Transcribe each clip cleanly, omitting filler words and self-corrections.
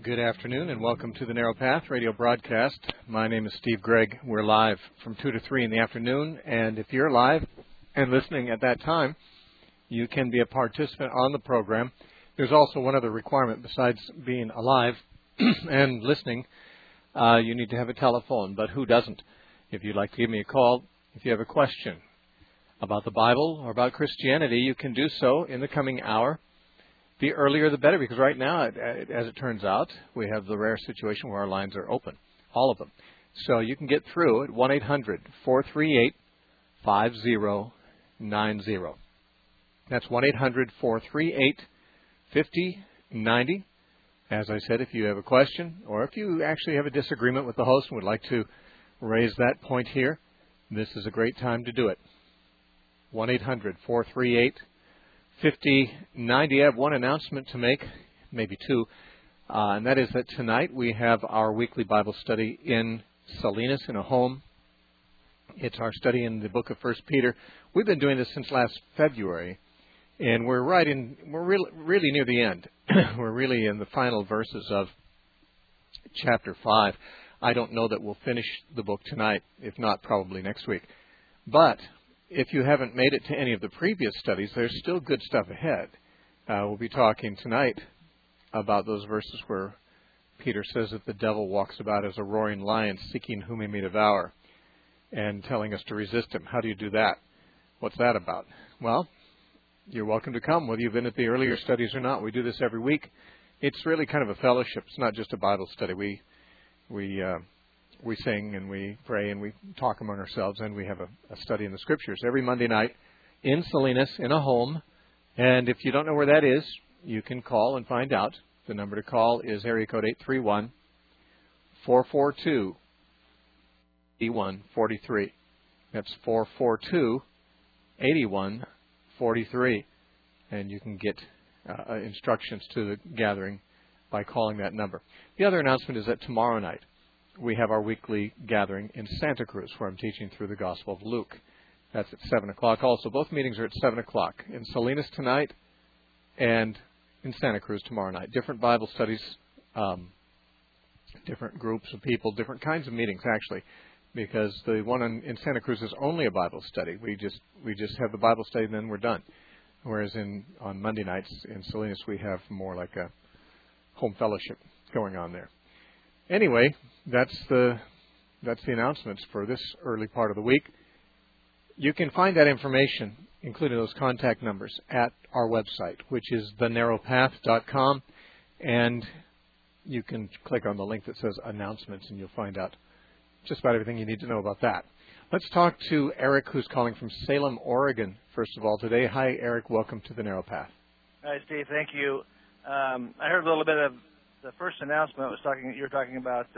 Good afternoon and welcome to the Narrow Path radio broadcast. My name is Steve Gregg. We're live from 2 to 3 in the afternoon, and if you're live and listening at that time, you can be a participant on the program. There's also one other requirement besides being alive and listening. You need to have a telephone, but who doesn't? If you'd like to give me a call, if you have a question about the Bible or about Christianity, you can do so in the coming hour. The earlier the better, because right now, as it turns out, we have the rare situation where our lines are open, all of them. So you can get through at 1-800-438-5090. That's 1-800-438-5090. As I said, if you have a question or if you actually have a disagreement with the host and would like to raise that point here, this is a great time to do it. 1-800-438-5090. I have one announcement to make, maybe two, and that is that tonight we have our weekly Bible study in Salinas in a home. It's our study in the book of 1 Peter. We've been doing this since last February, and we're really near the end. We're really in the final verses of chapter 5. I don't know that we'll finish the book tonight, if not probably next week. But if you haven't made it to any of the previous studies, there's still good stuff ahead. We'll be talking tonight about those verses where Peter says that the devil walks about as a roaring lion seeking whom he may devour and telling us to resist him. How do you do that? What's that about? Well, you're welcome to come, whether you've been at the earlier studies or not. We do this every week. It's really kind of a fellowship. It's not just a Bible study. We sing and we pray and we talk among ourselves, and we have a study in the Scriptures every Monday night in Salinas in a home. And if you don't know where that is, you can call and find out. The number to call is area code 831-442-8143. That's 442-8143. And you can get instructions to the gathering by calling that number. The other announcement is that tomorrow night we have our weekly gathering in Santa Cruz, where I'm teaching through the Gospel of Luke. That's at 7 o'clock. Also, both meetings are at 7 o'clock. In Salinas tonight and in Santa Cruz tomorrow night. Different Bible studies, different groups of people, different kinds of meetings, actually, because the one in Santa Cruz is only a Bible study. We just have the Bible study and then we're done. Whereas on Monday nights in Salinas, we have more like a home fellowship going on there. Anyway, that's the announcements for this early part of the week. You can find that information, including those contact numbers, at our website, which is thenarrowpath.com, and you can click on the link that says announcements, and you'll find out just about everything you need to know about that. Let's talk to Eric, who's calling from Salem, Oregon, first of all today. Hi, Eric. Welcome to the Narrow Path. Hi, Steve. Thank you. I heard a little bit of the first announcement. You were talking about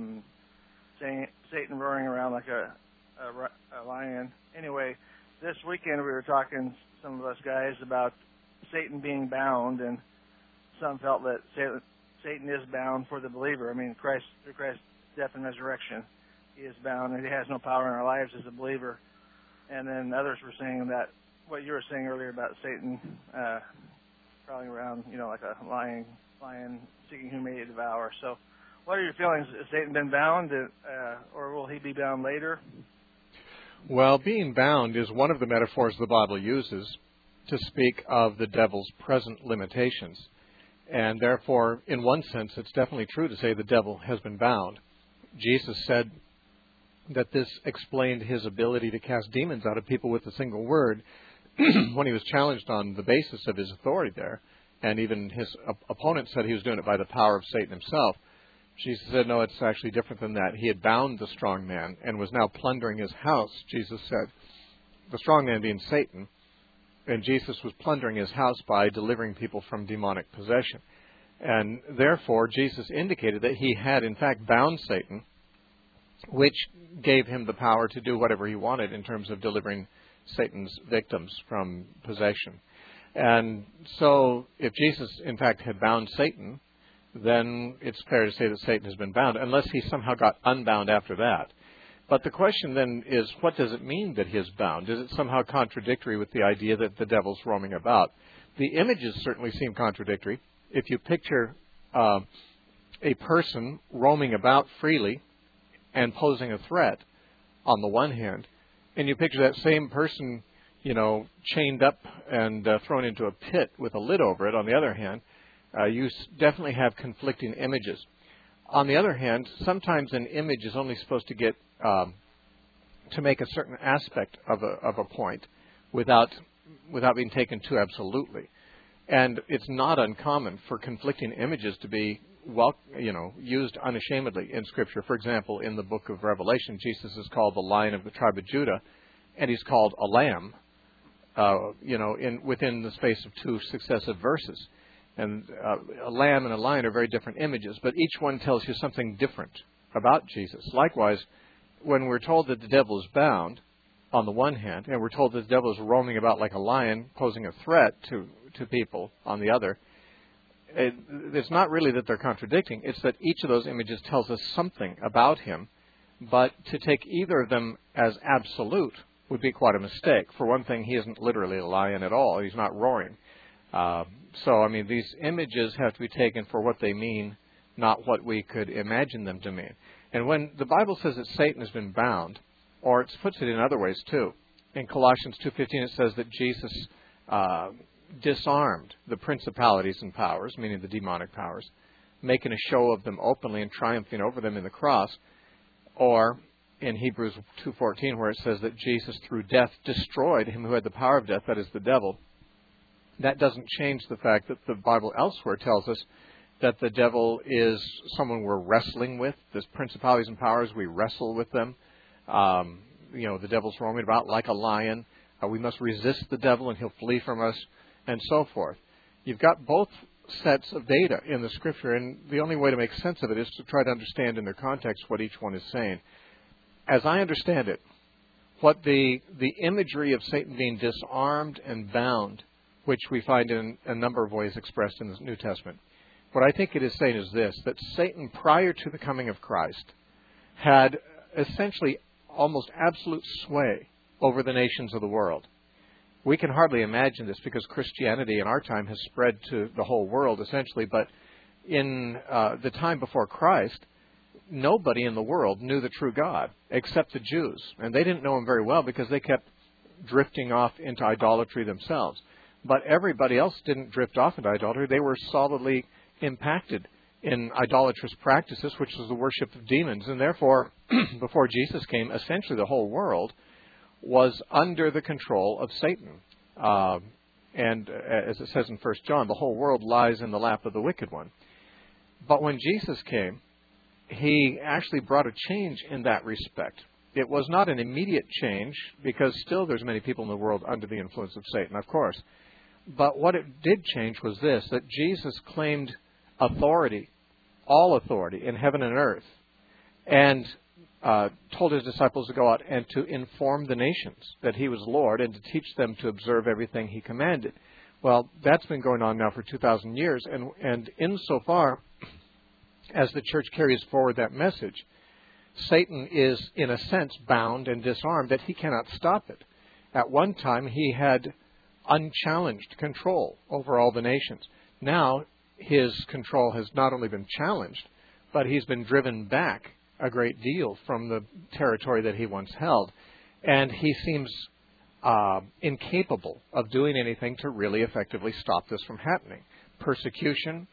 saying Satan roaring around like a lion. Anyway, this weekend we were talking, some of us guys, about Satan being bound, and some felt that Satan is bound for the believer. I mean, through Christ's death and resurrection, he is bound, and he has no power in our lives as a believer. And then others were saying that what you were saying earlier about Satan prowling around, like a lion seeking whom he may devour. So what are your feelings? Has Satan been bound, or will he be bound later? Well, being bound is one of the metaphors the Bible uses to speak of the devil's present limitations. And therefore, in one sense, it's definitely true to say the devil has been bound. Jesus said that this explained his ability to cast demons out of people with a single word when he was challenged on the basis of his authority there. And even his opponent said he was doing it by the power of Satan himself. Jesus said, no, it's actually different than that. He had bound the strong man and was now plundering his house, Jesus said. The strong man being Satan. And Jesus was plundering his house by delivering people from demonic possession. And therefore, Jesus indicated that he had, in fact, bound Satan, which gave him the power to do whatever he wanted in terms of delivering Satan's victims from possession. And so, if Jesus, in fact, had bound Satan, then it's fair to say that Satan has been bound, unless he somehow got unbound after that. But the question then is, what does it mean that he is bound? Is it somehow contradictory with the idea that the devil's roaming about? The images certainly seem contradictory. If you picture a person roaming about freely and posing a threat on the one hand, and you picture that same person, chained up and thrown into a pit with a lid over it on the other hand, you definitely have conflicting images. On the other hand, sometimes an image is only supposed to get to make a certain aspect of a point without being taken too absolutely. And it's not uncommon for conflicting images to be used unashamedly in Scripture. For example, in the book of Revelation, Jesus is called the Lion of the tribe of Judah, and he's called a lamb, within the space of two successive verses. And a lamb and a lion are very different images, but each one tells you something different about Jesus. Likewise, when we're told that the devil is bound, on the one hand, and we're told that the devil is roaming about like a lion, posing a threat to people on the other, it's not really that they're contradicting. It's that each of those images tells us something about him, but to take either of them as absolute would be quite a mistake. For one thing, he isn't literally a lion at all. He's not roaring. These images have to be taken for what they mean, not what we could imagine them to mean. And when the Bible says that Satan has been bound, or it puts it in other ways too. In Colossians 2:15 it says that Jesus disarmed the principalities and powers, meaning the demonic powers, making a show of them openly and triumphing over them in the cross. Or in Hebrews 2:14 where it says that Jesus through death destroyed him who had the power of death, that is the devil. That doesn't change the fact that the Bible elsewhere tells us that the devil is someone we're wrestling with. There's principalities and powers, we wrestle with them. The devil's roaming about like a lion. We must resist the devil and he'll flee from us, and so forth. You've got both sets of data in the Scripture, and the only way to make sense of it is to try to understand in their context what each one is saying. As I understand it, what the imagery of Satan being disarmed and bound, which we find in a number of ways expressed in the New Testament, what I think it is saying is this, that Satan, prior to the coming of Christ, had essentially almost absolute sway over the nations of the world. We can hardly imagine this because Christianity in our time has spread to the whole world essentially, but in the time before Christ, nobody in the world knew the true God except the Jews. And they didn't know him very well because they kept drifting off into idolatry themselves. But everybody else didn't drift off into idolatry. They were solidly impacted in idolatrous practices, which was the worship of demons. And therefore, before Jesus came, essentially the whole world was under the control of Satan. And as it says in 1 John, the whole world lies in the lap of the wicked one. But when Jesus came, he actually brought a change in that respect. It was not an immediate change, because still there's many people in the world under the influence of Satan, of course. But what it did change was this, that Jesus claimed authority, all authority in heaven and earth, and told his disciples to go out and to inform the nations that he was Lord and to teach them to observe everything he commanded. Well, that's been going on now for 2,000 years, and insofar as the church carries forward that message, Satan is, in a sense, bound and disarmed, that he cannot stop it. At one time, he had unchallenged control over all the nations. Now, his control has not only been challenged, but he's been driven back a great deal from the territory that he once held. And he seems incapable of doing anything to really effectively stop this from happening. Persecution,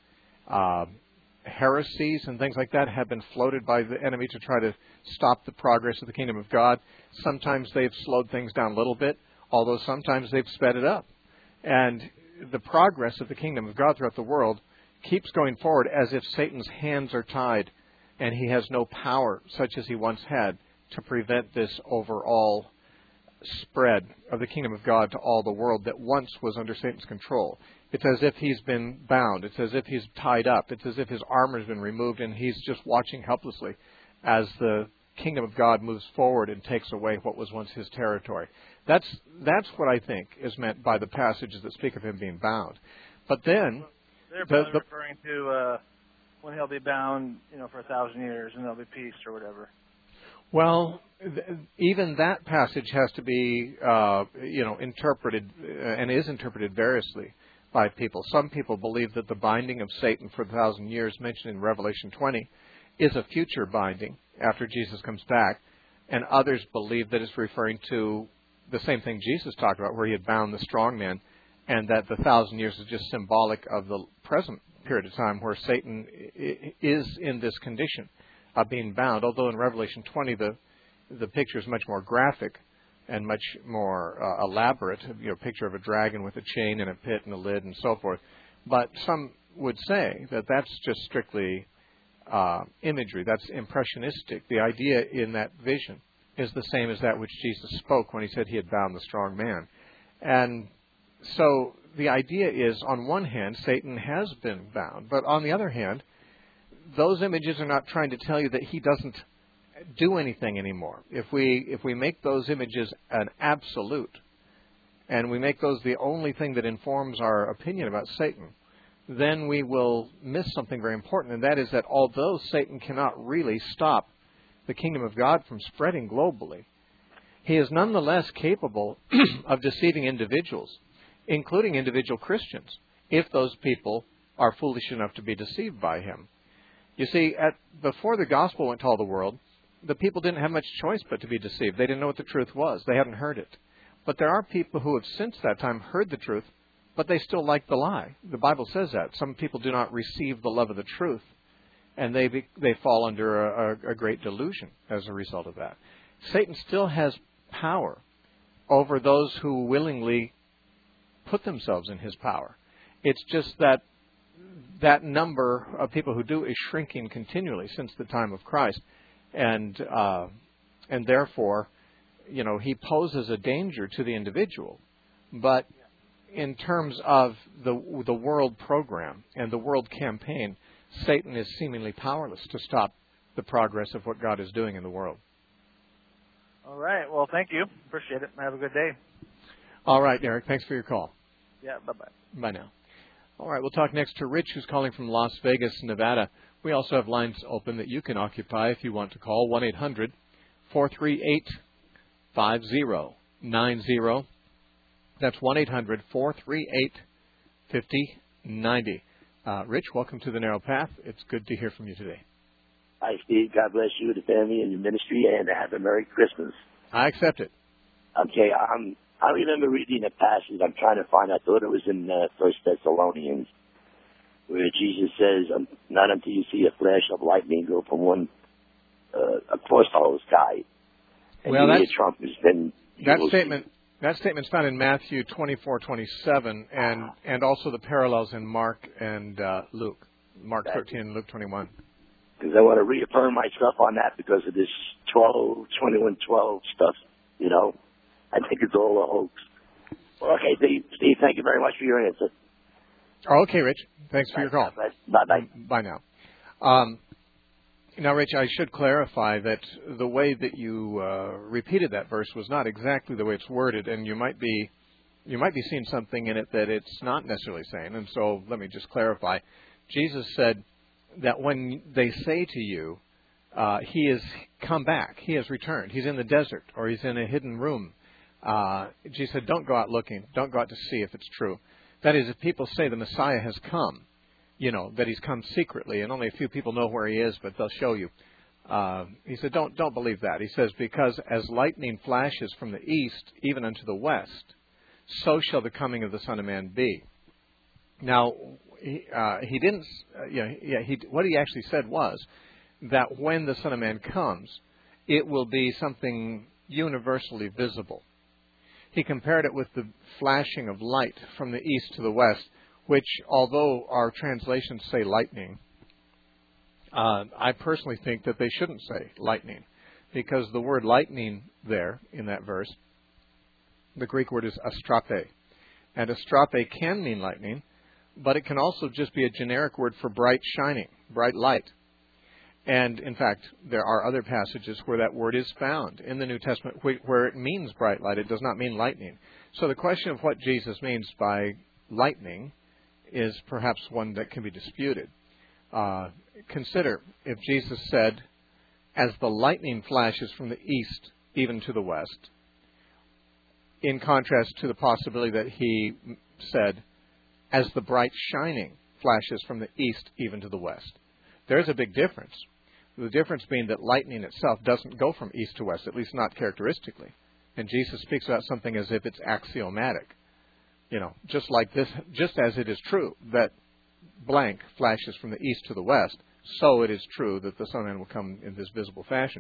heresies and things like that have been floated by the enemy to try to stop the progress of the kingdom of God. Sometimes they've slowed things down a little bit, although sometimes they've sped it up. And the progress of the kingdom of God throughout the world keeps going forward as if Satan's hands are tied and he has no power, such as he once had, to prevent this overall spread of the kingdom of God to all the world that once was under Satan's control. It's as if he's been bound. It's as if he's tied up. It's as if his armor has been removed and he's just watching helplessly as the kingdom of God moves forward and takes away what was once his territory. That's what I think is meant by the passages that speak of him being bound. But then they're probably referring to when he'll be bound, for 1,000 years, and there'll be peace or whatever. Well, even that passage has to be, interpreted and is interpreted variously. by people. Some people believe that the binding of Satan for 1,000 years mentioned in Revelation 20 is a future binding after Jesus comes back, and others believe that it's referring to the same thing Jesus talked about, where he had bound the strong man, and that the 1,000 years is just symbolic of the present period of time where Satan is in this condition of being bound. Although in Revelation 20 the picture is much more graphic and much more elaborate, picture of a dragon with a chain and a pit and a lid and so forth. But some would say that that's just strictly imagery. That's impressionistic. The idea in that vision is the same as that which Jesus spoke when he said he had bound the strong man. And so the idea is, on one hand, Satan has been bound, but on the other hand, those images are not trying to tell you that he doesn't do anything anymore. If we make those images an absolute, and we make those the only thing that informs our opinion about Satan, then we will miss something very important, and that is that although Satan cannot really stop the kingdom of God from spreading globally, he is nonetheless capable of deceiving individuals, including individual Christians, if those people are foolish enough to be deceived by him. You see, before the gospel went to all the world, the people didn't have much choice but to be deceived. They didn't know what the truth was. They hadn't heard it. But there are people who have since that time heard the truth, but they still like the lie. The Bible says that. Some people do not receive the love of the truth, and they fall under a great delusion as a result of that. Satan still has power over those who willingly put themselves in his power. It's just that number of people who do is shrinking continually since the time of Christ, and therefore, he poses a danger to the individual. But in terms of the world program and the world campaign, Satan is seemingly powerless to stop the progress of what God is doing in the world. All right. Well, thank you. Appreciate it. Have a good day. All right, Eric. Thanks for your call. Yeah, bye-bye. Bye now. All right, we'll talk next to Rich, who's calling from Las Vegas, Nevada. We also have lines open that you can occupy if you want to call, 1-800-438-5090. That's 1-800-438-5090. Rich, welcome to The Narrow Path. It's good to hear from you today. Hi, Steve. God bless you, the family, and your ministry, and have a Merry Christmas. I accept it. Okay, I remember reading a passage. I'm trying to find. I thought it was in 1 Thessalonians, where Jesus says, "Not until you see a flash of lightning go from one across the whole sky, and well, you hear trumpets." Then that statement's found in Matthew 24:27, and also the parallels in Mark and Luke, Mark 13 and Luke 21. Because I want to reaffirm myself on that because of this 21:12 stuff. I think it's all a hoax. Okay, Steve, thank you very much for your answer. Okay, Rich. Thanks for your call. Bye-bye. Bye now. Now, Rich, I should clarify that the way that you repeated that verse was not exactly the way it's worded, and you might be seeing something in it that it's not necessarily saying. And so let me just clarify. Jesus said that when they say to you, he has come back, he has returned, he's in the desert, or he's in a hidden room, Jesus said, don't go out looking, don't go out to see if it's true. That is, if people say the Messiah has come, that he's come secretly, and only a few people know where he is, but they'll show you. He said, don't believe that. He says, because as lightning flashes from the east, even unto the west, so shall the coming of the Son of Man be. Now, he didn't, what he actually said was that when the Son of Man comes, it will be something universally visible. He compared it with the flashing of light from the east to the west, which, although our translations say lightning, I personally think that they shouldn't say lightning, because the word lightning there in that verse, the Greek word is astrape. And astrape can mean lightning, but it can also just be a generic word for bright shining, bright light. And, in fact, there are other passages where that word is found in the New Testament where it means bright light. It does not mean lightning. So the question of what Jesus means by lightning is perhaps one that can be disputed. Consider if Jesus said, as the lightning flashes from the east even to the west, in contrast to the possibility that he said, as the bright shining flashes from the east even to the west. There's a big difference. The difference being that lightning itself doesn't go from east to west, at least not characteristically. And Jesus speaks about something as if it's axiomatic. Just like this, just as it is true that blank flashes from the east to the west, so it is true that the Son of Man will come in this visible fashion.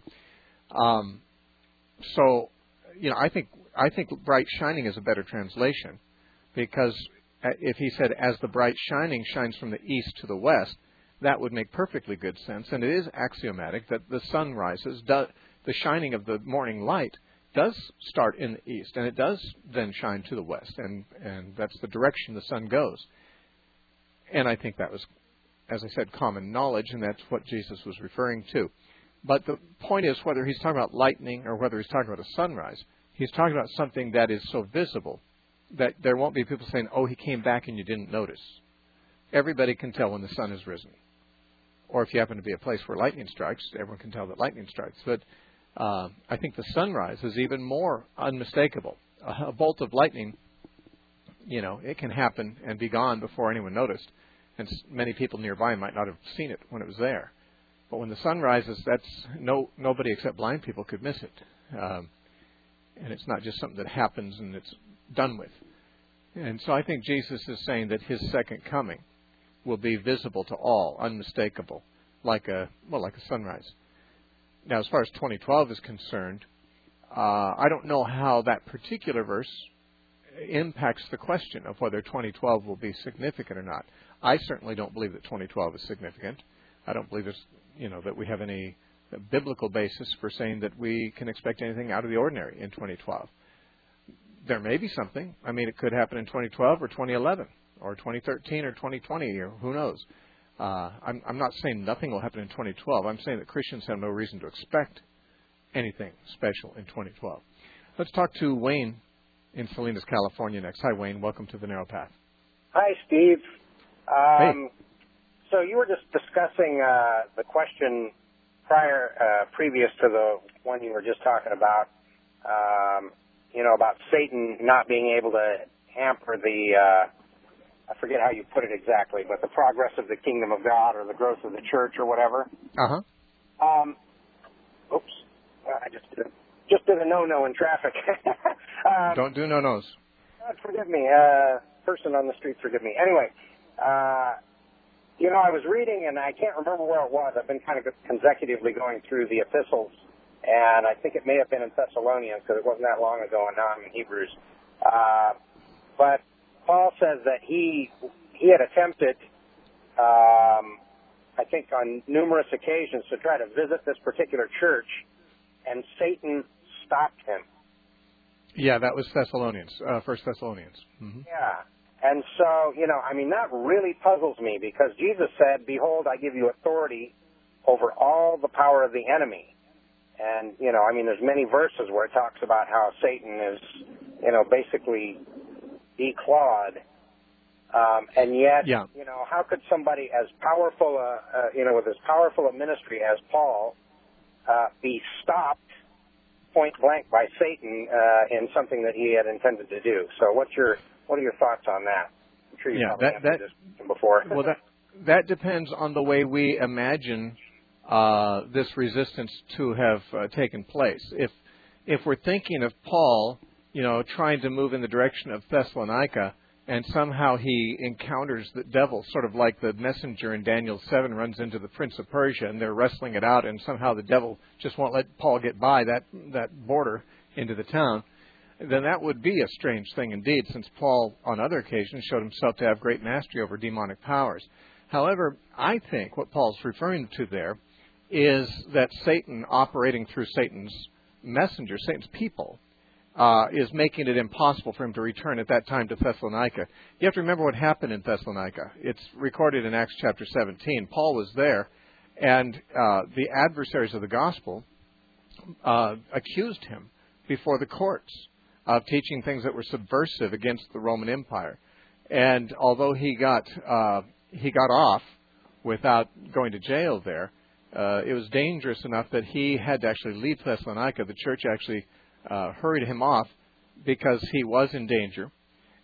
I think bright shining is a better translation, because if he said, as the bright shining shines from the east to the west, that would make perfectly good sense. And it is axiomatic that the sun rises, the shining of the morning light does start in the east, and it does then shine to the west, and that's the direction the sun goes. And I think that was, as I said, common knowledge, and that's what Jesus was referring to. But the point is, whether he's talking about lightning or whether he's talking about a sunrise, he's talking about something that is so visible that there won't be people saying, oh, he came back and you didn't notice. Everybody can tell when the sun has risen. Or if you happen to be a place where lightning strikes, everyone can tell that lightning strikes. But I think the sunrise is even more unmistakable. A bolt of lightning, it can happen and be gone before anyone noticed. And many people nearby might not have seen it when it was there. But when the sun rises, nobody except blind people could miss it. And it's not just something that happens and it's done with. And so I think Jesus is saying that his second coming will be visible to all, unmistakable, like a sunrise. Now, as far as 2012 is concerned, I don't know how that particular verse impacts the question of whether 2012 will be significant or not. I certainly don't believe that 2012 is significant. I don't believe that we have any biblical basis for saying that we can expect anything out of the ordinary in 2012. There may be something. I mean, it could happen in 2012 or 2011 or 2013 or 2020 or who knows. I'm not saying nothing will happen in 2012. I'm saying that Christians have no reason to expect anything special in 2012. Let's talk to Wayne in Salinas, California next. Hi, Wayne. Welcome to The Narrow Path. Hi, Steve. Hey. So you were just discussing the question previous to the one you were just talking about, about Satan not being able to hamper I forget how you put it exactly, but the progress of the kingdom of God or the growth of the church or whatever. Uh-huh. Oops. I just did a no-no in traffic. Don't do no-nos. God forgive me. Person on the street, forgive me. Anyway, I was reading, and I can't remember where it was. I've been kind of consecutively going through the epistles, and I think it may have been in Thessalonians because it wasn't that long ago, and now I'm in Hebrews. But Paul says that he had attempted, I think on numerous occasions, to try to visit this particular church, and Satan stopped him. Yeah, that was Thessalonians, 1 Thessalonians. Mm-hmm. Yeah. And so, that really puzzles me because Jesus said, behold, I give you authority over all the power of the enemy. And, there's many verses where it talks about how Satan is, basically declawed. And yet, yeah. How could somebody as powerful, with as powerful a ministry as Paul, be stopped point blank by Satan in something that he had intended to do? So what are your thoughts on that? I'm sure you probably answered this before. Well, that depends on the way we imagine this resistance to have taken place. If we're thinking of Paul, trying to move in the direction of Thessalonica, and somehow he encounters the devil, sort of like the messenger in Daniel 7 runs into the prince of Persia, and they're wrestling it out, and somehow the devil just won't let Paul get by that border into the town, then that would be a strange thing indeed, since Paul, on other occasions, showed himself to have great mastery over demonic powers. However, I think what Paul's referring to there is that Satan, operating through Satan's messenger, Satan's people, is making it impossible for him to return at that time to Thessalonica. You have to remember what happened in Thessalonica. It's recorded in Acts chapter 17. Paul was there, and the adversaries of the gospel accused him before the courts of teaching things that were subversive against the Roman Empire. And although he got off without going to jail there, it was dangerous enough that he had to actually leave Thessalonica. The church actually hurried him off because he was in danger.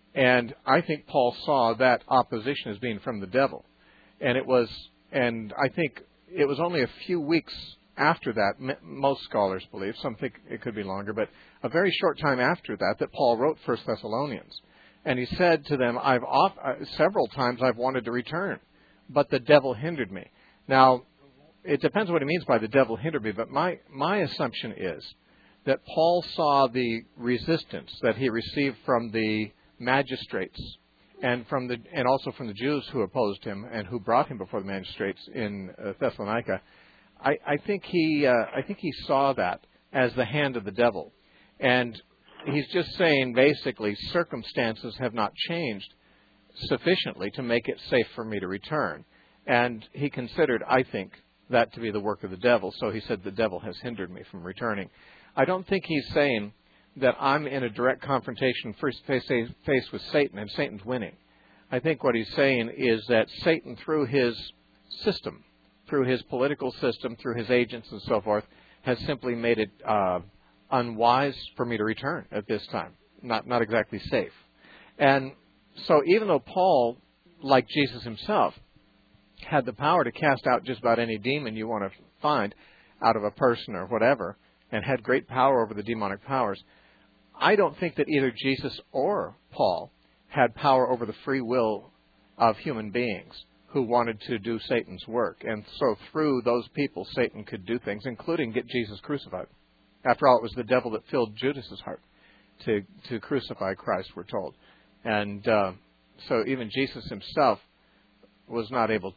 And I think Paul saw that opposition as being from the devil. And I think it was only a few weeks after that, most scholars believe, some think it could be longer, but a very short time after that Paul wrote 1 Thessalonians. And he said to them, several times I've wanted to return, but the devil hindered me. Now, it depends what he means by the devil hindered me, but my assumption is that Paul saw the resistance that he received from the magistrates and also from the Jews who opposed him and who brought him before the magistrates in Thessalonica. I think he saw that as the hand of the devil, and he's just saying basically circumstances have not changed sufficiently to make it safe for me to return, and he considered, I think, that to be the work of the devil. So he said the devil has hindered me from returning. I don't think he's saying that I'm in a direct confrontation face with Satan and Satan's winning. I think what he's saying is that Satan, through his system, through his political system, through his agents and so forth, has simply made it unwise for me to return at this time. Not exactly safe. And so even though Paul, like Jesus himself, had the power to cast out just about any demon you want to find out of a person or whatever, and had great power over the demonic powers, I don't think that either Jesus or Paul had power over the free will of human beings who wanted to do Satan's work. And so through those people, Satan could do things, including get Jesus crucified. After all, it was the devil that filled Judas's heart to crucify Christ, we're told. And so even Jesus himself was not able,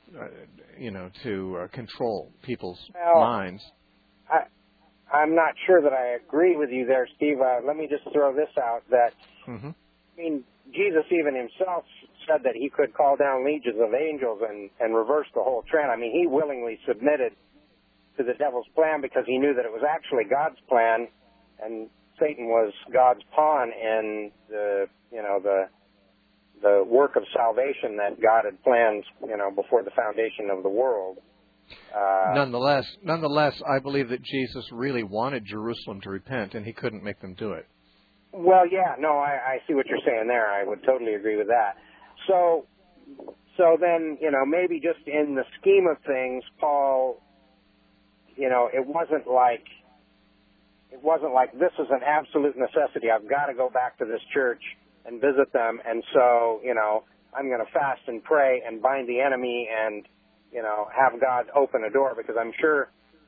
to control people's minds. I'm not sure that I agree with you there, Steve. Let me just throw this out that, I mean, Jesus even himself said that he could call down legions of angels and reverse the whole trend. I mean, he willingly submitted to the devil's plan because he knew that it was actually God's plan, and Satan was God's pawn in the work of salvation that God had planned, before the foundation of the world. Nonetheless, I believe that Jesus really wanted Jerusalem to repent, and he couldn't make them do it. Well, yeah, no, I see what you're saying there. I would totally agree with that. So then, maybe just in the scheme of things, Paul, it wasn't like this is an absolute necessity. I've got to go back to this church and visit them, and so, I'm going to fast and pray and bind the enemy and, have God open a door, because I'm sure,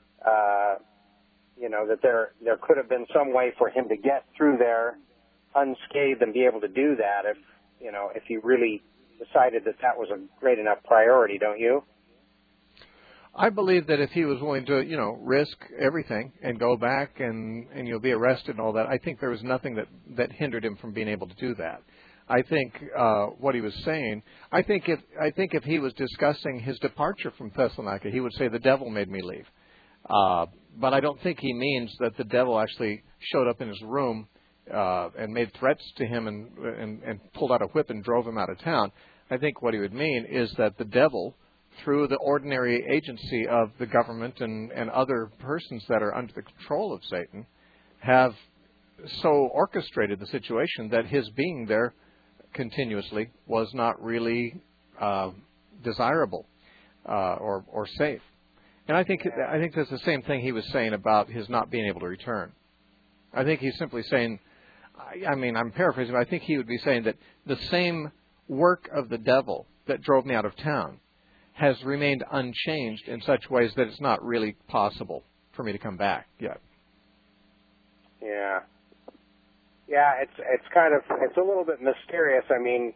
that there could have been some way for him to get through there unscathed and be able to do that if he really decided that was a great enough priority, don't you? I believe that if he was willing to, risk everything and go back and you'll be arrested and all that, I think there was nothing that hindered him from being able to do that. I think what he was saying, I think if he was discussing his departure from Thessalonica, he would say the devil made me leave. But I don't think he means that the devil actually showed up in his room and made threats to him and pulled out a whip and drove him out of town. I think what he would mean is that the devil, through the ordinary agency of the government and other persons that are under the control of Satan, have so orchestrated the situation that his being there continuously was not really desirable or safe. And I think that's the same thing he was saying about his not being able to return. I think he's simply saying, I'm paraphrasing, but I think he would be saying that the same work of the devil that drove me out of town has remained unchanged in such ways that it's not really possible for me to come back yet. Yeah. Yeah, it's a little bit mysterious. I mean,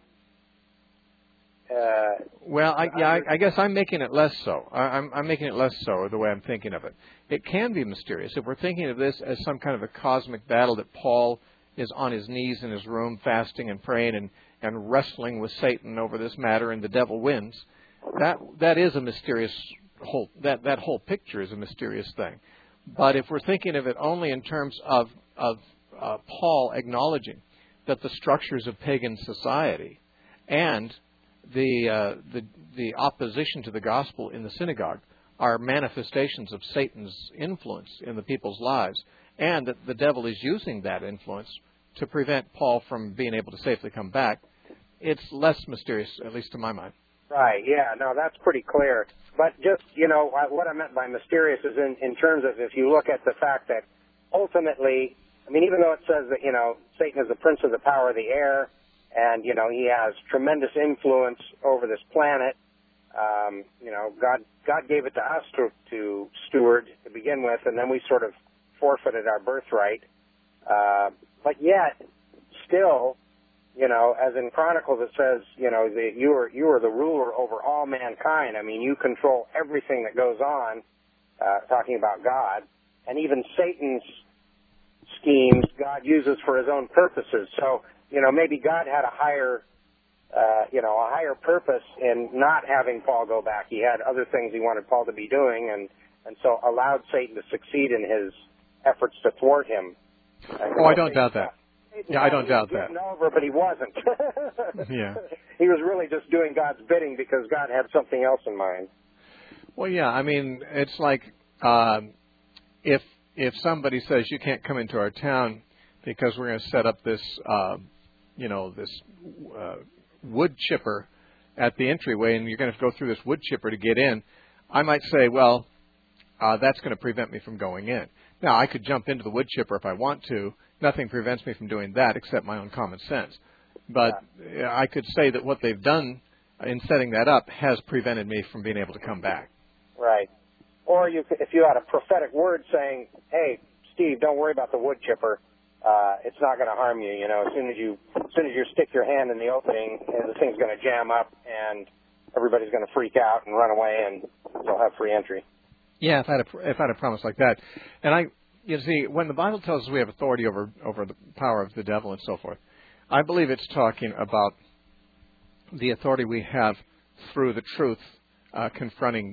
I guess I'm making it less so. I'm making it less so the way I'm thinking of it. It can be mysterious if we're thinking of this as some kind of a cosmic battle that Paul is on his knees in his room fasting and praying and wrestling with Satan over this matter, and the devil wins. That is a mysterious whole. That whole picture is a mysterious thing. But if we're thinking of it only in terms of Paul acknowledging that the structures of pagan society and the opposition to the gospel in the synagogue are manifestations of Satan's influence in the people's lives, and that the devil is using that influence to prevent Paul from being able to safely come back, it's less mysterious, at least to my mind. Right, yeah, no, that's pretty clear. But just, what I meant by mysterious is in terms of if you look at the fact that ultimately, I mean, even though it says that, Satan is the prince of the power of the air, and, he has tremendous influence over this planet, God gave it to us to steward to begin with, and then we sort of forfeited our birthright. But yet, still, as in Chronicles it says, that you are the ruler over all mankind. I mean, you control everything that goes on, talking about God. And even Satan's schemes, God uses for his own purposes. So, maybe God had a higher purpose in not having Paul go back. He had other things he wanted Paul to be doing, and so allowed Satan to succeed in his efforts to thwart him. Oh, I don't doubt that. Yeah, I don't doubt that. Over, but he wasn't. Yeah. He was really just doing God's bidding because God had something else in mind. Well, yeah, I mean, it's like if somebody says you can't come into our town because we're going to set up this, this wood chipper at the entryway, and you're going to go through this wood chipper to get in, I might say, well, that's going to prevent me from going in. Now, I could jump into the wood chipper if I want to. Nothing prevents me from doing that except my own common sense. But I could say that what they've done in setting that up has prevented me from being able to come back. Right. Or if you had a prophetic word saying, hey, Steve, don't worry about the wood chipper. It's not going to harm you. As soon as you stick your hand in the opening, the thing's going to jam up and everybody's going to freak out and run away, and you'll have free entry. Yeah, if I had a promise like that. And you see, when the Bible tells us we have authority over the power of the devil and so forth, I believe it's talking about the authority we have through the truth confronting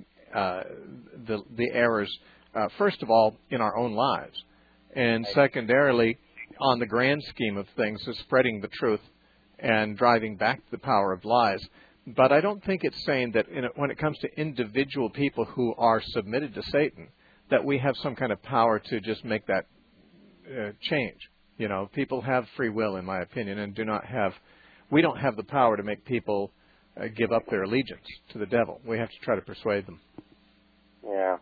the errors, first of all, in our own lives, and secondarily, on the grand scheme of things, is spreading the truth and driving back the power of lies. But I don't think it's saying that when it comes to individual people who are submitted to Satan, that we have some kind of power to just make that change. People have free will, in my opinion, and we don't have the power to make people give up their allegiance to the devil. We have to try to persuade them. Yeah.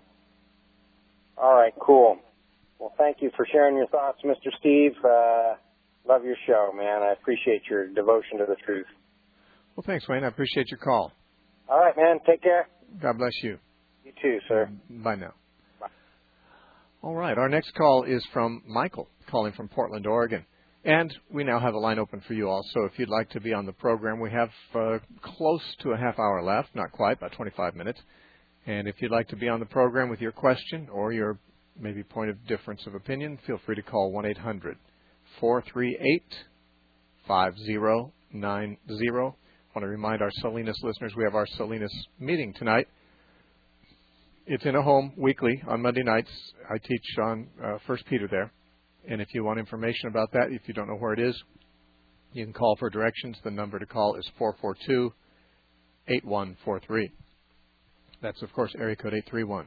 All right, cool. Well, thank you for sharing your thoughts, Mr. Steve. Love your show, man. I appreciate your devotion to the truth. Well, thanks, Wayne. I appreciate your call. All right, man. Take care. God bless you. You too, sir. Bye now. Bye. All right. Our next call is from Michael, calling from Portland, Oregon. And we now have a line open for you also. If you'd like to be on the program, we have close to a half hour left. Not quite, about 25 minutes. And if you'd like to be on the program with your question or your maybe point of difference of opinion, feel free to call 1-800-438-5090. I want to remind our Salinas listeners we have our Salinas meeting tonight. It's in a home weekly on Monday nights. I teach on 1 Peter there. And if you want information about that, if you don't know where it is, you can call for directions. The number to call is 442-8143. That's, of course, area code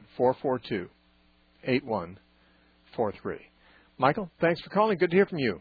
831-442-8143. Michael, thanks for calling. Good to hear from you.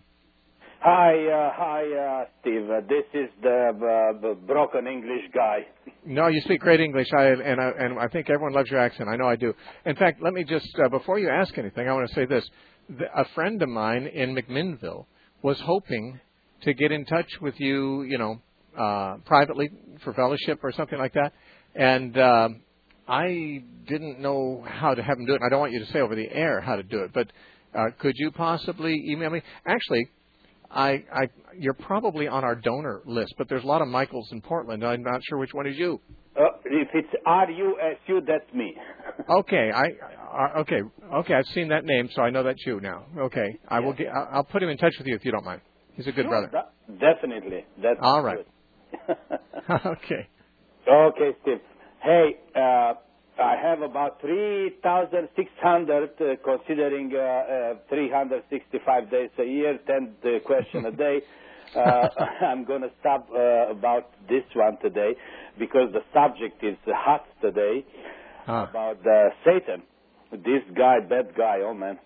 Hi, Steve. This is the broken English guy. No, you speak great English, and I think everyone loves your accent. I know I do. In fact, let me just, before you ask anything, I want to say this. A friend of mine in McMinnville was hoping to get in touch with you, privately for fellowship or something like that, and I didn't know how to have him do it. I don't want you to say over the air how to do it, but could you possibly email me? Actually, you're probably on our donor list, but there's a lot of Michaels in Portland. I'm not sure which one is you. If it's RUSU, that's me. Okay, okay. I've seen that name, so I know that's you now. Okay, I'll put him in touch with you if you don't mind. He's a good brother. Definitely. That's all right. Good. Okay. Okay, Steve. Hey, I have about 3,600, considering 365 days a year, 10 questions a day. I'm going to stop about this one today because the subject is hot today about Satan. This guy, bad guy, oh man.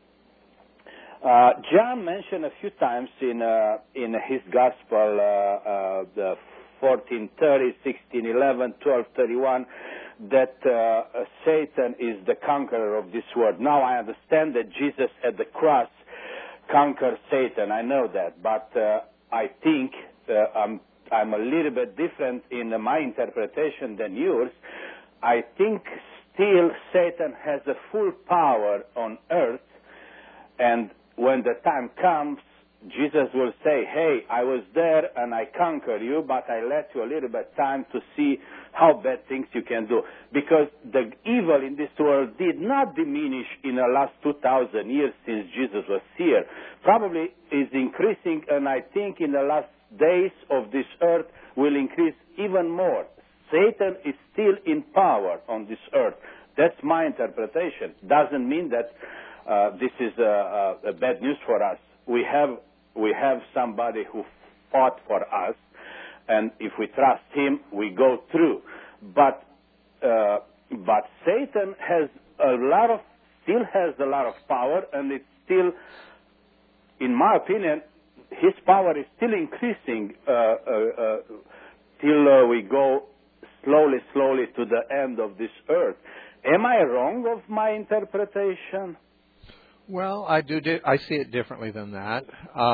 John mentioned a few times in his gospel the 14:30, 16:11, 12:31, that Satan is the conqueror of this world. Now I understand that Jesus at the cross conquered Satan. I know that, but I think I'm a little bit different in my interpretation than yours. I think still Satan has a full power on earth, and when the time comes, Jesus will say, hey, I was there and I conquered you, but I let you a little bit time to see how bad things you can do. Because the evil in this world did not diminish in the last 2,000 years since Jesus was here. Probably is increasing, and I think in the last days of this earth will increase even more. Satan is still in power on this earth. That's my interpretation. Doesn't mean that this is a bad news for us. We have somebody who fought for us, and if we trust him, we go through. But Satan still has a lot of power, and it's still, in my opinion, his power is still increasing till we go slowly to the end of this earth. Am I wrong of my interpretation? Well, I see it differently than that.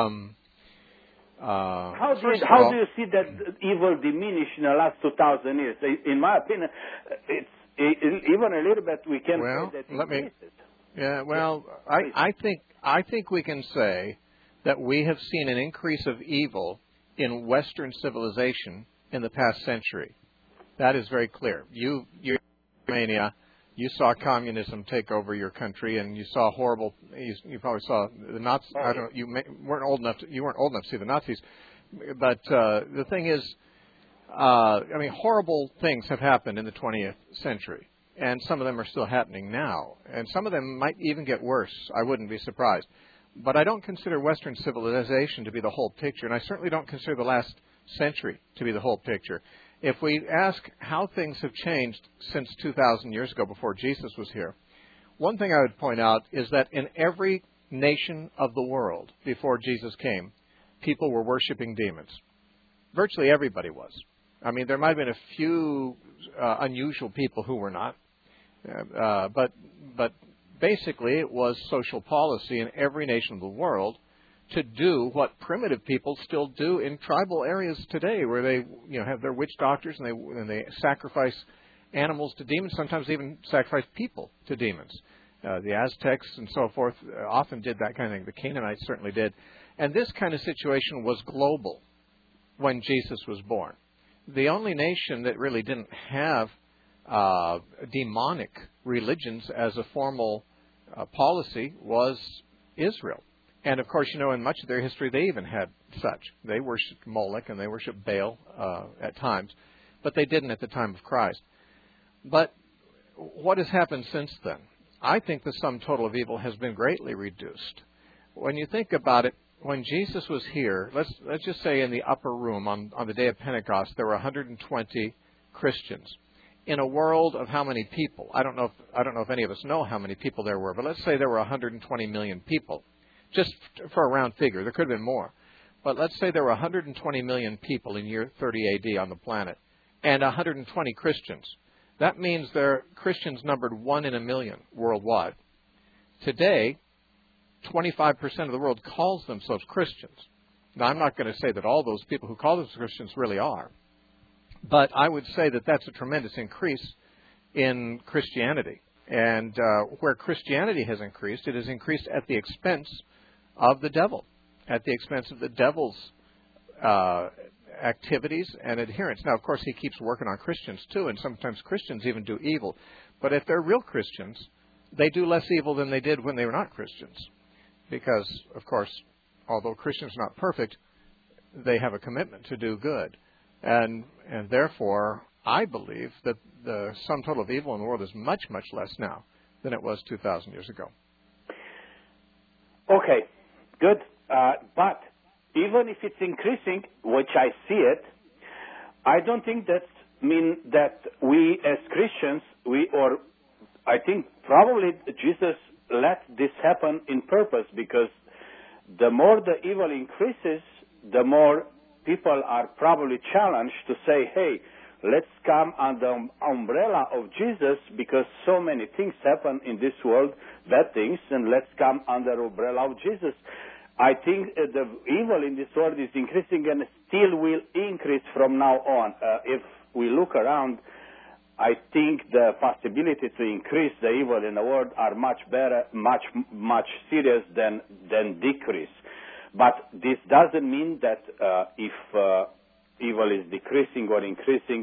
How do you see that evil diminish in the last 2,000 years? In my opinion, it's even a little bit. We can say that increases. Yeah. Well, I think we can say that we have seen an increase of evil in Western civilization in the past century. That is very clear. You Romania. You saw communism take over your country, and you saw horrible. You probably saw the Nazis. I don't know. You weren't old enough to see the Nazis, but the thing is, horrible things have happened in the 20th century, and some of them are still happening now, and some of them might even get worse. I wouldn't be surprised, but I don't consider Western civilization to be the whole picture, and I certainly don't consider the last century to be the whole picture. If we ask how things have changed since 2,000 years ago before Jesus was here, one thing I would point out is that in every nation of the world before Jesus came, people were worshiping demons. Virtually everybody was. I mean, there might have been a few unusual people who were not, but basically it was social policy in every nation of the world to do what primitive people still do in tribal areas today, where they have their witch doctors and they sacrifice animals to demons, sometimes even sacrifice people to demons. The Aztecs and so forth often did that kind of thing. The Canaanites certainly did. And this kind of situation was global when Jesus was born. The only nation that really didn't have demonic religions as a formal policy was Israel. And, of course, in much of their history, they even had such. They worshipped Moloch and they worshipped Baal at times, but they didn't at the time of Christ. But what has happened since then? I think the sum total of evil has been greatly reduced. When you think about it, when Jesus was here, let's just say in the upper room on the day of Pentecost, there were 120 Christians. In a world of how many people? I don't know if any of us know how many people there were, but let's say there were 120 million people. Just for a round figure, there could have been more. But let's say there were 120 million people in year 30 AD on the planet, and 120 Christians. That means Christians numbered 1 in a million worldwide. Today, 25% of the world calls themselves Christians. Now, I'm not going to say that all those people who call themselves Christians really are, but I would say that that's a tremendous increase in Christianity. And where Christianity has increased, it has increased at the expense of the devil, at the expense of the devil's activities and adherence. Now, of course, he keeps working on Christians, too, and sometimes Christians even do evil. But if they're real Christians, they do less evil than they did when they were not Christians. Because, of course, although Christians are not perfect, they have a commitment to do good. And therefore, I believe that the sum total of evil in the world is much, much less now than it was 2,000 years ago. Okay, good. But even if it's increasing, which I see it, I don't think that means that we as Christians, I think probably Jesus let this happen in purpose, because the more the evil increases, the more people are probably challenged to say, hey, let's come under the umbrella of Jesus because so many things happen in this world, bad things, and let's come under the umbrella of Jesus. I think the evil in this world is increasing and still will increase from now on. If we look around, I think the possibility to increase the evil in the world are much better, much serious than decrease. But this doesn't mean that if evil is decreasing or increasing,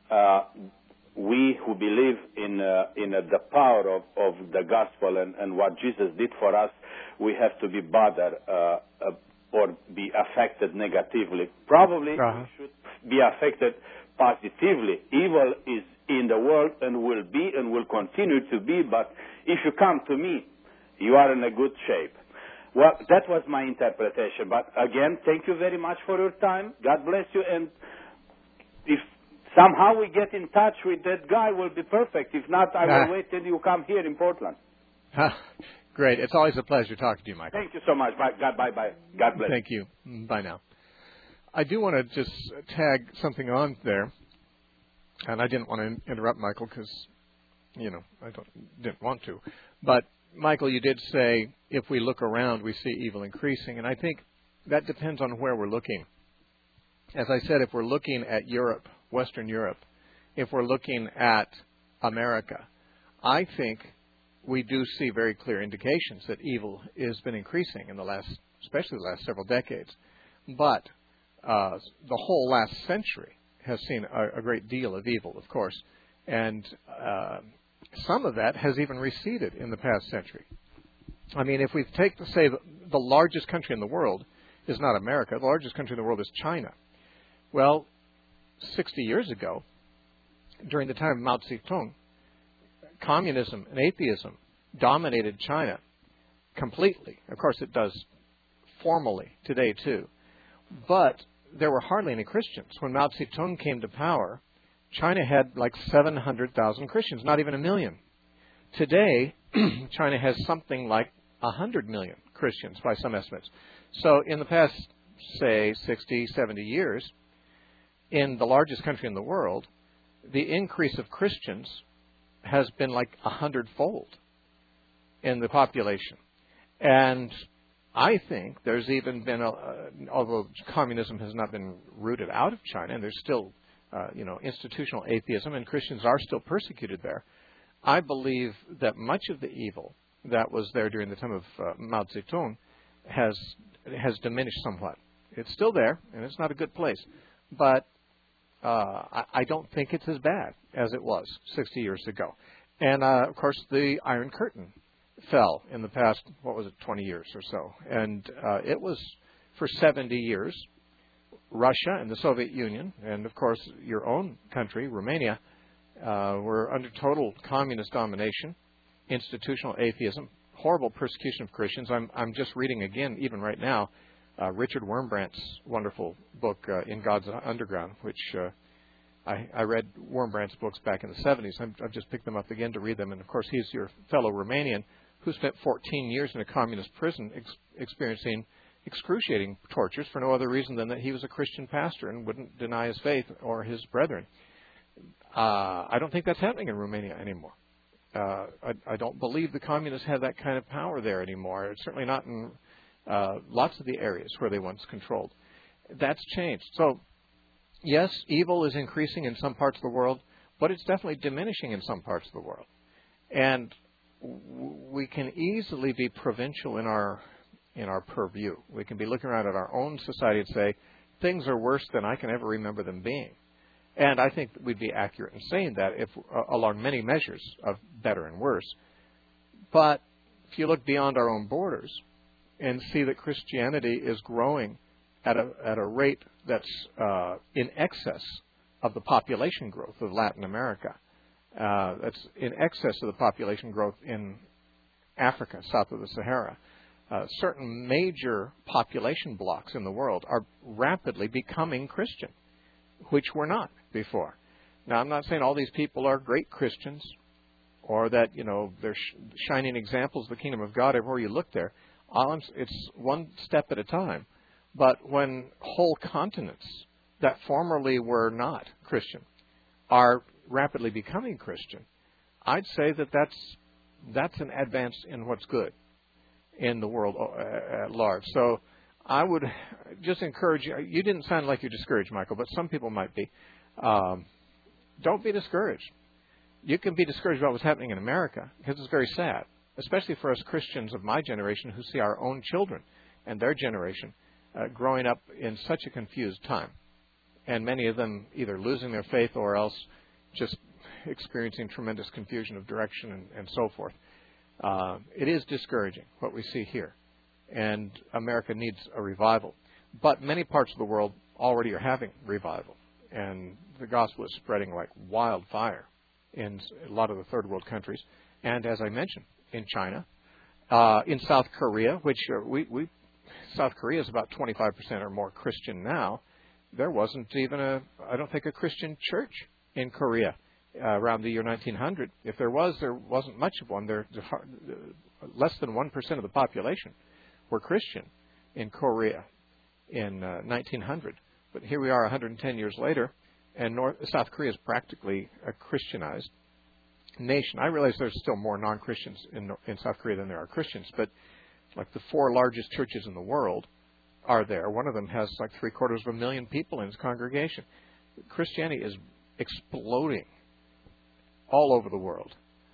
we who believe in the power of the gospel and what Jesus did for us, we have to be bothered or be affected negatively. Probably we should be affected positively. Evil is in the world and will continue to be, but if you come to me, you are in a good shape. Well, that was my interpretation. But again, thank you very much for your time. God bless you. And if somehow we get in touch with that guy, will be perfect. If not, I will wait till you come here in Portland. Great. It's always a pleasure talking to you, Michael. Thank you so much. Bye. God bless. Thank you. Bye now. I do want to just tag something on there. And I didn't want to interrupt Michael because, I didn't want to. But, Michael, you did say if we look around, we see evil increasing. And I think that depends on where we're looking. As I said, if we're looking at Europe, Western Europe, if we're looking at America, I think we do see very clear indications that evil has been increasing in especially the last several decades. But the whole last century has seen a great deal of evil, of course. And some of that has even receded in the past century. I mean, if we take, say, the largest country in the world is not America. The largest country in the world is China. Well, 60 years ago, during the time of Mao Zedong, communism and atheism dominated China completely. Of course, it does formally today, too. But there were hardly any Christians. When Mao Zedong came to power, China had like 700,000 Christians, not even 1 million. Today, China has something like 100 million Christians by some estimates. So in the past, say, 60, 70 years, in the largest country in the world, the increase of Christians has been like 100-fold in the population. And I think there's even been, although communism has not been rooted out of China, and there's still, institutional atheism, and Christians are still persecuted there, I believe that much of the evil that was there during the time of Mao Zedong has diminished somewhat. It's still there, and it's not a good place. But I don't think it's as bad as it was 60 years ago. And, of course, the Iron Curtain fell in the past, 20 years or so. And it was for 70 years, Russia and the Soviet Union, and, of course, your own country, Romania, were under total communist domination, institutional atheism, horrible persecution of Christians. I'm just reading again, even right now, Richard Wurmbrandt's wonderful book, In God's Underground, which I read Wurmbrandt's books back in the 70s. I've just picked them up again to read them. And, of course, he's your fellow Romanian who spent 14 years in a communist prison experiencing excruciating tortures for no other reason than that he was a Christian pastor and wouldn't deny his faith or his brethren. I don't think that's happening in Romania anymore. I don't believe the communists have that kind of power there anymore. It's certainly not in lots of the areas where they once controlled. That's changed. So, yes, evil is increasing in some parts of the world, but it's definitely diminishing in some parts of the world. And we can easily be provincial in our purview. We can be looking around at our own society and say, things are worse than I can ever remember them being. And I think that we'd be accurate in saying that if along many measures of better and worse. But if you look beyond our own borders and see that Christianity is growing at a rate that's in excess of the population growth of Latin America, that's in excess of the population growth in Africa, south of the Sahara. Certain major population blocks in the world are rapidly becoming Christian, which were not before. Now, I'm not saying all these people are great Christians or that, they're shining examples of the kingdom of God everywhere you look there. It's one step at a time. But when whole continents that formerly were not Christian are rapidly becoming Christian, I'd say that that's an advance in what's good in the world at large. So I would just encourage you. You didn't sound like you're discouraged, Michael, but some people might be. Don't be discouraged. You can be discouraged about what's happening in America because it's very sad, especially for us Christians of my generation who see our own children and their generation growing up in such a confused time, and many of them either losing their faith or else just experiencing tremendous confusion of direction and so forth. It is discouraging what we see here, and America needs a revival. But many parts of the world already are having revival, and the gospel is spreading like wildfire in a lot of the third world countries, and as I mentioned, in China, in South Korea, which South Korea is about 25% or more Christian now. There wasn't even I don't think, a Christian church in Korea around the year 1900. If there wasn't much of one. Less than 1% of the population were Christian in Korea in 1900. But here we are 110 years later, and South Korea is practically a Christianized nation. I realize there's still more non-Christians in South Korea than there are Christians, but like the 4 largest churches in the world are there. One of them has like 750,000 people in its congregation. Christianity is exploding all over the world,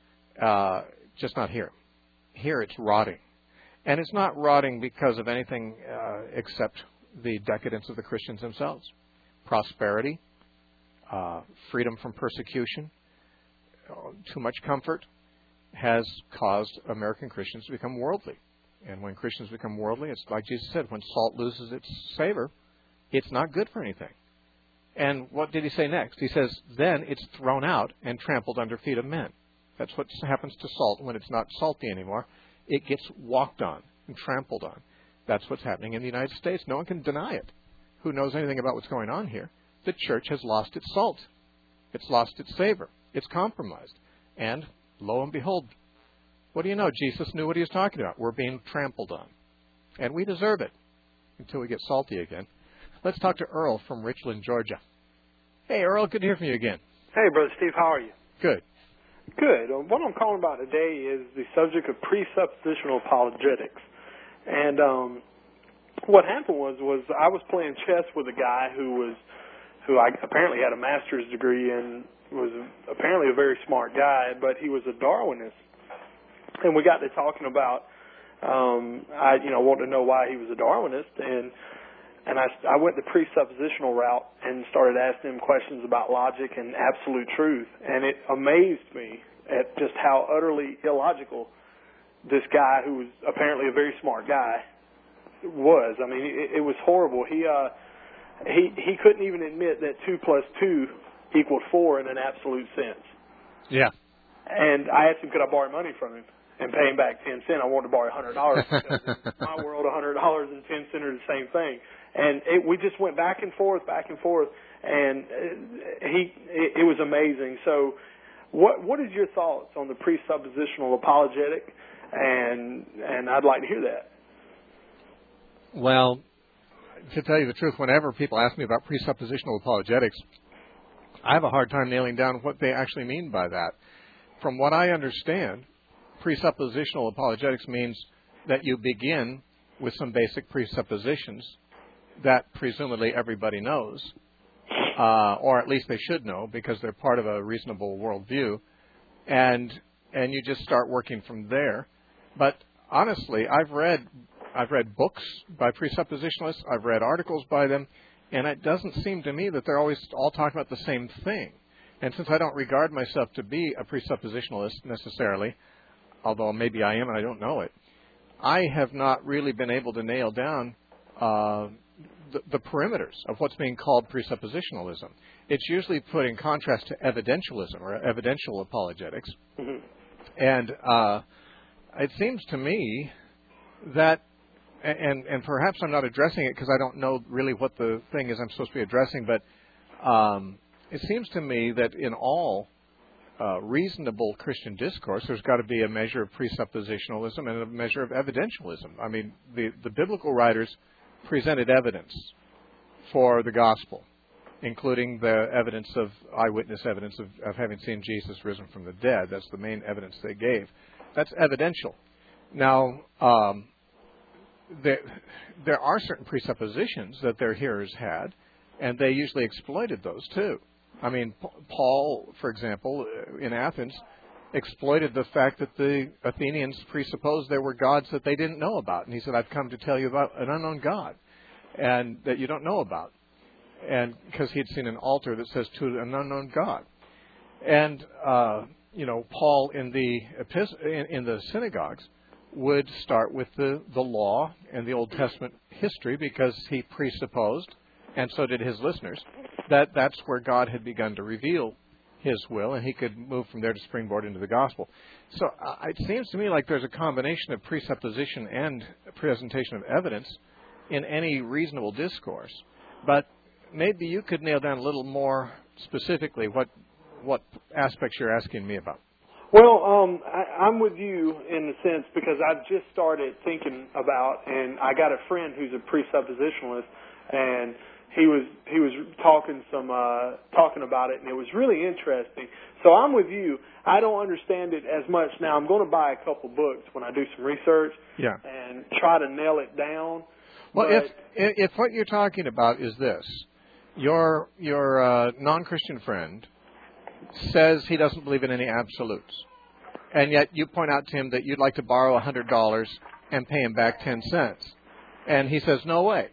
just not here. Here it's rotting. And it's not rotting because of anything except the decadence of the Christians themselves. Prosperity, freedom from persecution, too much comfort has caused American Christians to become worldly. And when Christians become worldly, it's like Jesus said, when salt loses its savor, it's not good for anything. And what did he say next? He says, then it's thrown out and trampled under feet of men. That's what happens to salt when it's not salty anymore. It gets walked on and trampled on. That's what's happening in the United States. No one can deny it. Who knows anything about what's going on here? The church has lost its salt. It's lost its savor. It's compromised. And lo and behold, what do you know? Jesus knew what he was talking about. We're being trampled on. And we deserve it until we get salty again. Let's talk to Earl from Richland, Georgia. Hey, Earl, good to hear from you again. Hey, Brother Steve, how are you? Good. Good. What I'm calling about today is the subject of presuppositional apologetics. And what happened was I was playing chess with a guy who apparently had a master's degree and was apparently a very smart guy, but he was a Darwinist. And we got to talking about, I wanted to know why he was a Darwinist, and I went the presuppositional route and started asking him questions about logic and absolute truth, and it amazed me at just how utterly illogical this guy, who was apparently a very smart guy, was. I mean, it was horrible. He couldn't even admit that 2 + 2 = 4 in an absolute sense. Yeah. And I asked him, could I borrow money from him and pay him back 10 cents? I wanted to borrow $100 because in my world, $100 and 10 cents are the same thing. And we just went back and forth, and it was amazing. So what is your thoughts on the presuppositional apologetic? And I'd like to hear that. Well, to tell you the truth, whenever people ask me about presuppositional apologetics, I have a hard time nailing down what they actually mean by that. From what I understand, presuppositional apologetics means that you begin with some basic presuppositions that presumably everybody knows, or at least they should know because they're part of a reasonable worldview, and you just start working from there. But honestly, I've read books by presuppositionalists, I've read articles by them, and it doesn't seem to me that they're always all talking about the same thing. And since I don't regard myself to be a presuppositionalist necessarily, although maybe I am and I don't know it, I have not really been able to nail down the perimeters of what's being called presuppositionalism. It's usually put in contrast to evidentialism or evidential apologetics. Mm-hmm. And it seems to me that, and perhaps I'm not addressing it because I don't know really what the thing is I'm supposed to be addressing, but it seems to me that in all reasonable Christian discourse, there's got to be a measure of presuppositionalism and a measure of evidentialism. I mean, the biblical writers presented evidence for the gospel, including the evidence of eyewitness evidence of having seen Jesus risen from the dead. That's the main evidence they gave. That's evidential. Now, there are certain presuppositions that their hearers had, and they usually exploited those too. I mean, Paul, for example, in Athens, exploited the fact that the Athenians presupposed there were gods that they didn't know about. And he said, I've come to tell you about an unknown God and that you don't know about. And because he had seen an altar that says to an unknown God. And, Paul in the synagogues would start with the law and the Old Testament history because he presupposed, and so did his listeners, that's where God had begun to reveal his will, and he could move from there to springboard into the gospel. So it seems to me like there's a combination of presupposition and presentation of evidence in any reasonable discourse. But maybe you could nail down a little more specifically what aspects you're asking me about. Well, I'm with you in the sense because I've just started thinking about, and I got a friend who's a presuppositionalist, and he was talking about it, and it was really interesting. So I'm with you. I don't understand it as much now. I'm going to buy a couple books when I do some research, and try to nail it down. Well, if what you're talking about is this, your non-Christian friend says he doesn't believe in any absolutes, and yet you point out to him that you'd like to borrow $100 and pay him back 10 cents, and he says, no way.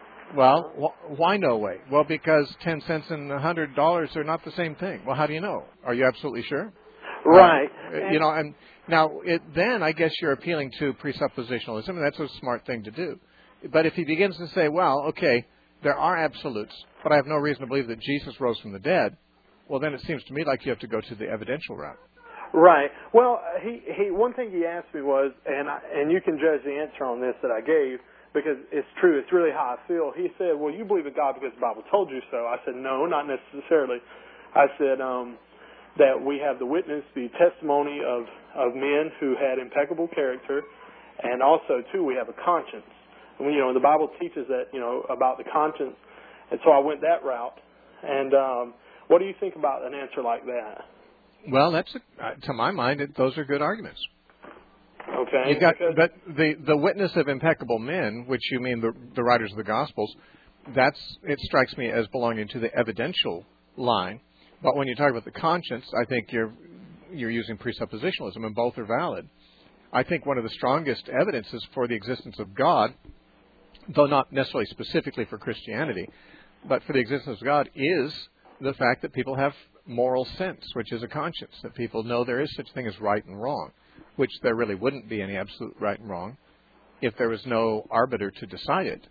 Well, why no way? Well, because 10 cents and $100 are not the same thing. Well, how do you know? Are you absolutely sure? Right. And now then I guess you're appealing to presuppositionalism, and that's a smart thing to do. But if he begins to say, well, okay, there are absolutes, but I have no reason to believe that Jesus rose from the dead, well, then it seems to me like you have to go to the evidential route. Right. Well, he one thing he asked me was, and you can judge the answer on this that I gave, because it's true, it's really how I feel. He said, well, you believe in God because the Bible told you so. I said, no, not necessarily. I said that we have the witness, the testimony of men who had impeccable character, and also, too, we have a conscience. And, the Bible teaches that, about the conscience, and so I went that route. And what do you think about an answer like that? Well, to my mind, those are good arguments. Okay. But the witness of impeccable men, which you mean the writers of the Gospels, it strikes me as belonging to the evidential line. But when you talk about the conscience, I think you're using presuppositionalism, and both are valid. I think one of the strongest evidences for the existence of God, though not necessarily specifically for Christianity, but for the existence of God, is the fact that people have moral sense, which is a conscience, that people know there is such thing as right and wrong, which there really wouldn't be any absolute right and wrong if there was no arbiter to decide it.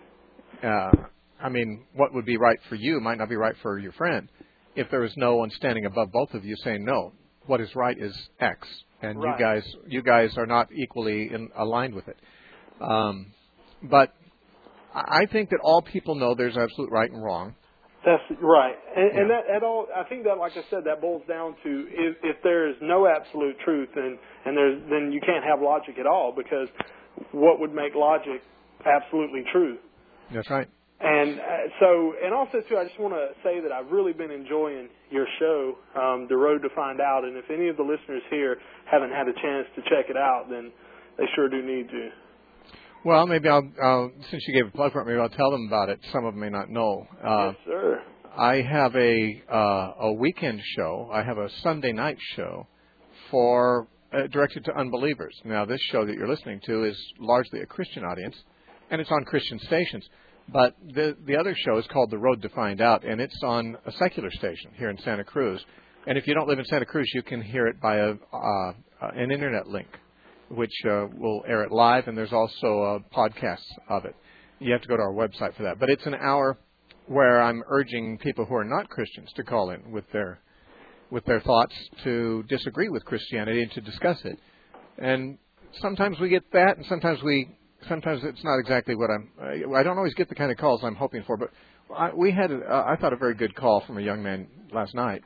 What would be right for you might not be right for your friend if there was no one standing above both of you saying, no, what is right is X, and right. you guys are not equally aligned with it. But I think that all people know there's absolute right and wrong. That's right, and that all. I think that, like I said, that boils down to if there is no absolute truth, then you can't have logic at all, because what would make logic absolutely true? That's right. And also too, I just want to say that I've really been enjoying your show, The Road to Find Out, and if any of the listeners here haven't had a chance to check it out, then they sure do need to. Well, maybe I'll since you gave a plug for it, maybe I'll tell them about it. Some of them may not know. Yes, sir. I have a weekend show. I have a Sunday night show directed to unbelievers. Now, this show that you're listening to is largely a Christian audience, and it's on Christian stations. But the other show is called The Road to Find Out, and it's on a secular station here in Santa Cruz. And if you don't live in Santa Cruz, you can hear it by an internet link, which will air it live, and there's also podcasts of it. You have to go to our website for that. But it's an hour where I'm urging people who are not Christians to call in with their thoughts to disagree with Christianity and to discuss it. And sometimes we get that, and sometimes it's not exactly what I don't always get the kind of calls I'm hoping for. But we had, I thought, a very good call from a young man last night.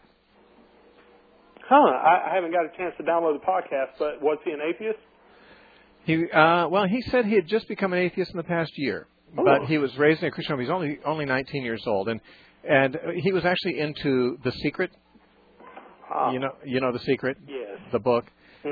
I haven't got a chance to download the podcast, but was he an atheist? He said he had just become an atheist in the past year. but he was raised in a Christian home. He's only 19 years old, and he was actually into The Secret. You know The Secret, yes, the book.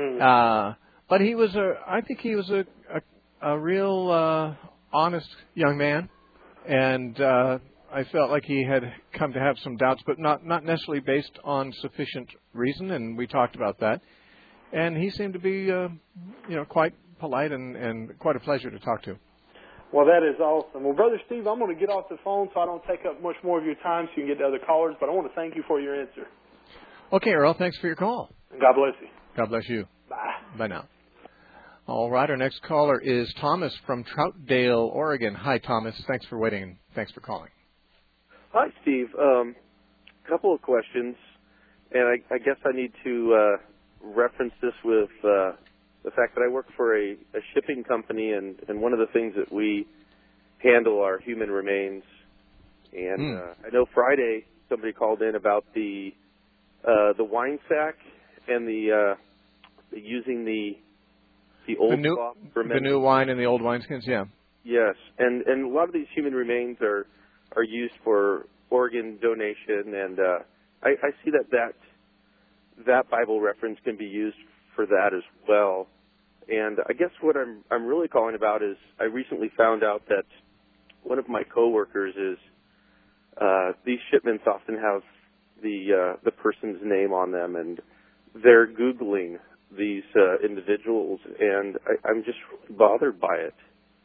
But he was I think he was a real honest young man, and I felt like he had come to have some doubts, but not necessarily based on sufficient reason, and we talked about that. And he seemed to be quite polite and quite a pleasure to talk to. Well, that is awesome. Well, Brother Steve, I'm going to get off the phone so I don't take up much more of your time so you can get to other callers, but I want to thank you for your answer. Okay, Earl, thanks for your call. God bless you. God bless you. Bye. Bye now. All right, our next caller is Thomas from Troutdale, Oregon. Hi, Thomas. Thanks for waiting. Thanks for calling. Hi, Steve. Couple of questions, and I guess I need to reference this with the fact that I work for a shipping company, and one of the things that we handle are human remains. And I know Friday somebody called in about the wine sack and the using the old cloth the new wine and the old wineskins. Yeah. Yes, and a lot of these human remains are used for organ donation, and I see that Bible reference can be used for that as well. And I guess what I'm really calling about is I recently found out that one of my coworkers is these shipments often have the person's name on them, and they're Googling these individuals, and I'm just really bothered by it.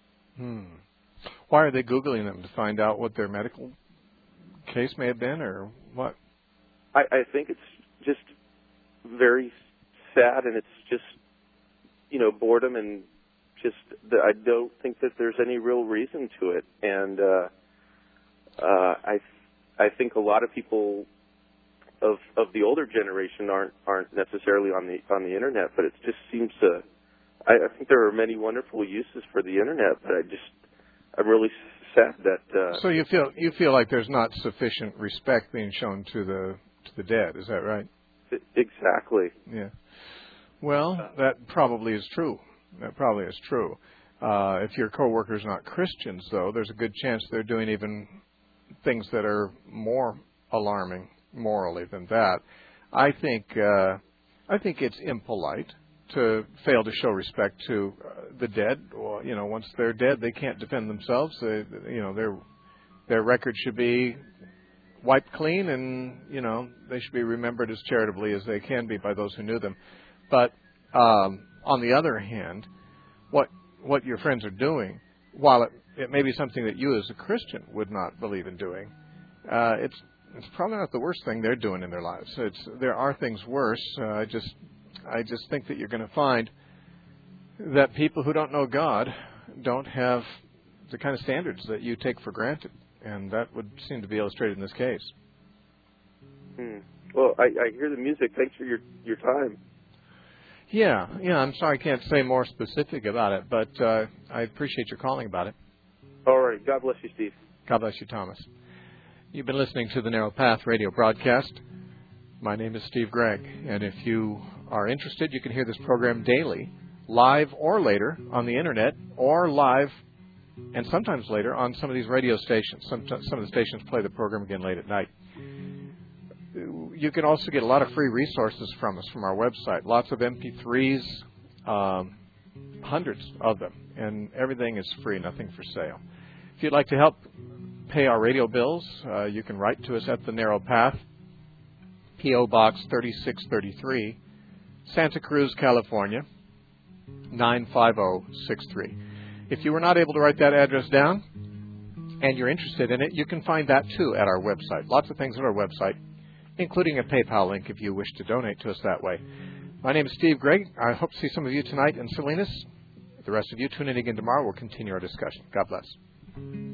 Why are they Googling them? To find out what their medical case may have been, or what? I think it's just very sad, and it's just, boredom, and just I don't think that there's any real reason to it. And I think a lot of people of the older generation aren't necessarily on the internet, but it just seems to. I think there are many wonderful uses for the internet, but I'm really sad that. So you feel like there's not sufficient respect being shown to the dead. Is that right? Exactly. Yeah. Well, that probably is true. If your coworker's not Christians, though, there's a good chance they're doing even things that are more alarming morally than that. I think it's impolite to fail to show respect to the dead. Well, once they're dead, they can't defend themselves. Their record should be wiped clean, and they should be remembered as charitably as they can be by those who knew them. But on the other hand, what your friends are doing, while it may be something that you as a Christian would not believe in doing, it's probably not the worst thing they're doing in their lives. There are things worse. I just think that you're going to find that people who don't know God don't have the kind of standards that you take for granted, and that would seem to be illustrated in this case. Well, I hear the music. Thanks for your time. Yeah, I'm sorry I can't say more specific about it, but I appreciate your calling about it. All right. God bless you, Steve. God bless you, Thomas. You've been listening to the Narrow Path radio broadcast. My name is Steve Gregg, and if you are interested, you can hear this program daily, live or later on the Internet, or live and sometimes later on some of these radio stations. Some of the stations play the program again late at night. You can also get a lot of free resources from us from our website. Lots of MP3s, hundreds of them, and everything is free, nothing for sale. If you'd like to help pay our radio bills, you can write to us at The Narrow Path, P.O. Box 3633, Santa Cruz, California, 95063. If you were not able to write that address down and you're interested in it, you can find that too at our website. Lots of things at our website, including a PayPal link if you wish to donate to us that way. My name is Steve Gregg. I hope to see some of you tonight in Salinas. The rest of you tune in again tomorrow. We'll continue our discussion. God bless.